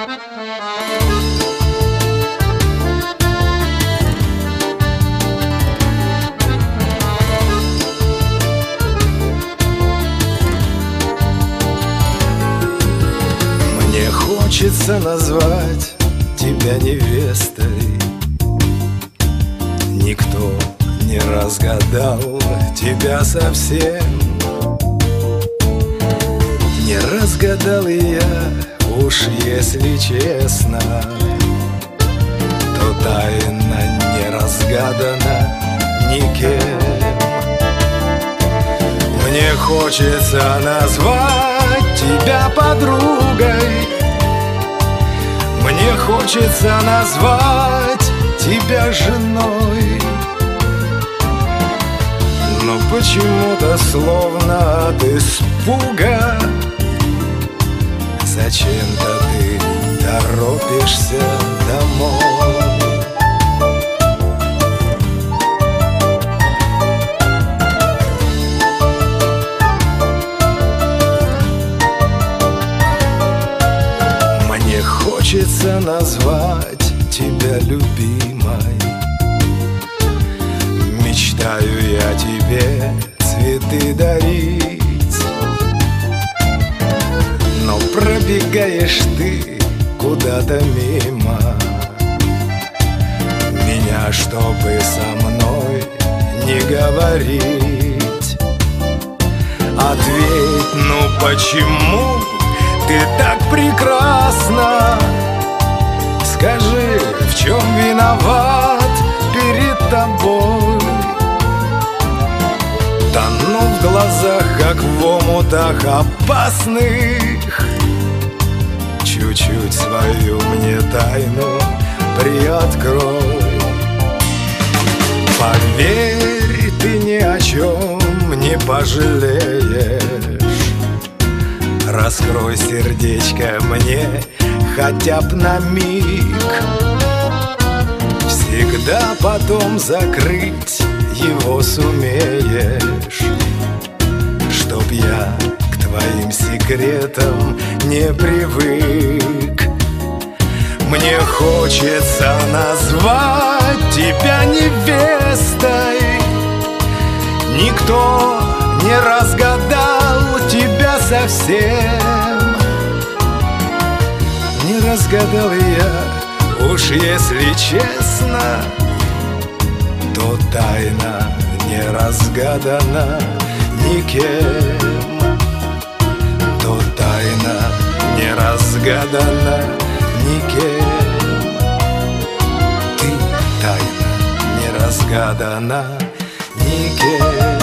Мне хочется назвать тебя невестой. Никто не разгадал тебя совсем. Не разгадал и я, уж если честно, то тайна не разгадана никем. Мне хочется назвать тебя подругой. Мне хочется назвать тебя женой. Но почему-то словно от испуга зачем-то ты торопишься домой. Мне хочется назвать тебя любимой. Мечтаю я тебе цветы дарить. Но пробегаешь ты куда-то мимо меня, чтобы со мной не говорить. Ответь, ну почему ты так прекрасна? Скажи, в чем виноват перед тобой? Тону в глазах, как в омутах опасных. Чуть-чуть свою мне тайну приоткрой. Поверь, ты ни о чем не пожалеешь. Раскрой сердечко мне хотя б на миг. Всегда потом закрыть его сумеешь, чтоб я к твоим секретам не привык. Мне хочется назвать тебя невестой. Никто не разгадал тебя совсем. Не разгадал я, уж если честно, то тайна не разгадана никем. То тайна не разгадана никем. Ты тайна не разгадана никем.